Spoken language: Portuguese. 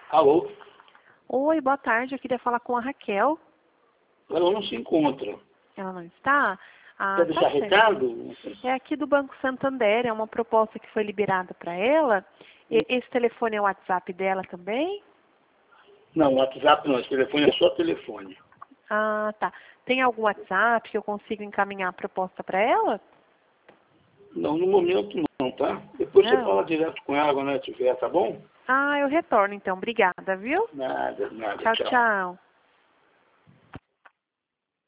Alô? Oi, boa tarde. Eu queria falar com a Raquel. Ela não se encontra. Ela não está? Quer deixar Tá certo. recado? É aqui do Banco Santander, é uma proposta que foi liberada para ela. Esse telefone é o WhatsApp dela também? Não, WhatsApp não. Esse telefone é só telefone. Ah, tá. Tem algum WhatsApp que eu consiga encaminhar a proposta para ela? Não, no momento não, tá? Depois você Não. fala direto com ela quando ela tiver, tá bom? Ah, eu retorno então. Obrigada, viu? Nada, Tchau, tchau. tchau.